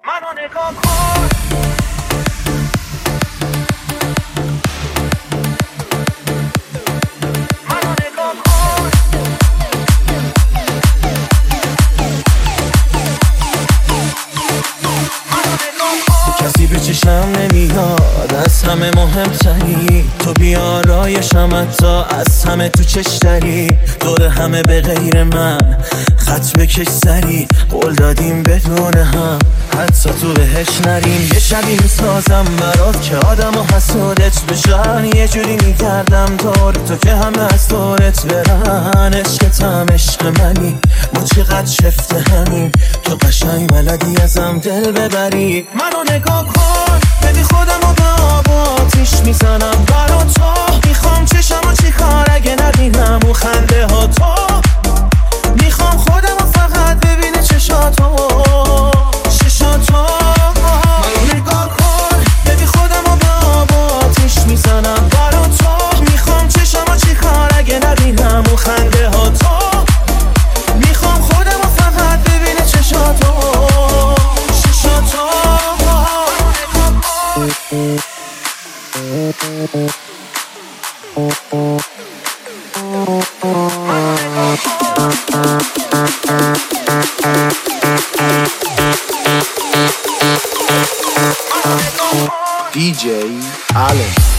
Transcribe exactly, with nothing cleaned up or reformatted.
منو نگاه کن. منو نگاه کن. کسی به چشم نمیاد، از همه مهمتری تو، بیارایشم حتی از همه تو چشتری. دور همه به غیر من خط بکش سری، قول دادیم بدون هم حتی تو بهش نریم. یه شبی میسازم برات که آدم و حسودت بشن، یه جوری میگردم دور تو که همه از دورت برن. عشقتم عشق منی، ما چقدر شفته همین، تو قشنگ بلدی ازم دل ببری. منو نگاه کن، ببین خودم رو به آب و آتیش میزنم برا تو. میخوام چشمو چی کار اگه نبینم و خنده ها تو. میخوام خودم رو فقط ببینه چشاتو چشاتو. منو نگاه کن، ببین خودم رو به آب و آتیش میزنم برا تو. میخوام چشمو چی کار اگه نبینم و خنده ها تو. میخوام خودم رو فقط ببینه چشاتو چشاتو. دی جی Allen.